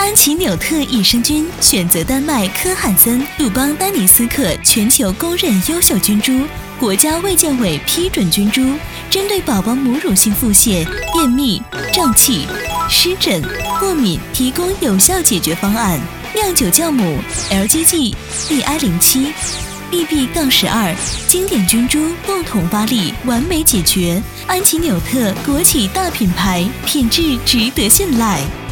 安琪纽特益生菌选择丹麦科汉森杜邦丹尼斯克全球公认优秀菌株，国家卫健委批准菌株，针对宝宝母乳性腹泻、便秘、胀气、湿疹、过敏提供有效解决方案。酿酒酵母 LGG DI07 BB-12 经典菌株共同发力，完美解决。安琪纽特国企大品牌，品质值得信赖。